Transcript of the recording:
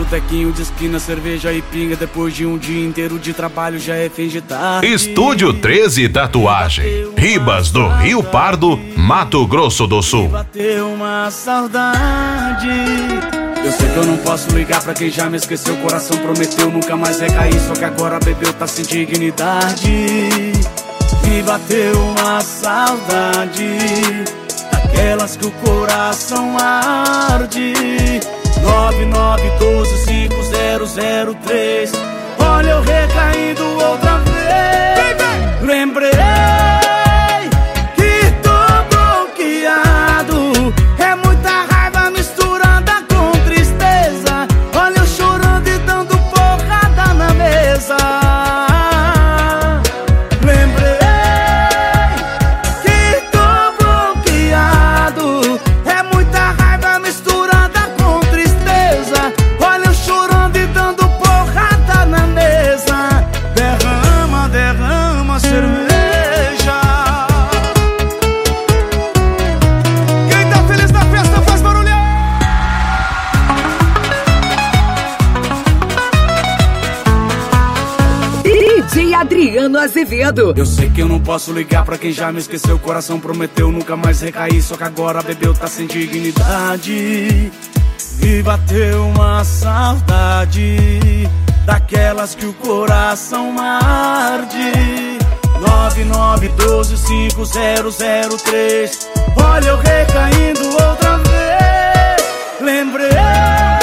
botequinho de esquina, cerveja e pinga. Depois de um dia inteiro de trabalho já é fim de tarde. Estúdio 13 Tatuagem, Ribas do Rio Pardo, Mato Grosso do Sul. Bateu uma saudade. Eu sei que eu não posso ligar pra quem já me esqueceu. O coração prometeu nunca mais recair, só que agora bebeu, tá sem dignidade. Me bateu uma saudade, daquelas que o coração arde. 99125003. Olha eu recaindo outra vez. Lembrei que tô bloqueado. É muita raiva misturada com tristeza. Olha eu chorando e dando porrada na mesa. Lembrei que tô bloqueado. É muita raiva misturada com tristeza. Olha eu chorando e dando porrada na mesa. Derrama, derrama cerveja. Quem tá feliz na festa faz barulho. DJ Adriano Azevedo. Eu sei que eu não posso ligar pra quem já me esqueceu. O coração prometeu nunca mais recair, só que agora bebeu, tá sem dignidade. E bateu uma saudade, daquelas que o coração arde. 99125003. Olha eu recaindo outra vez. Lembrei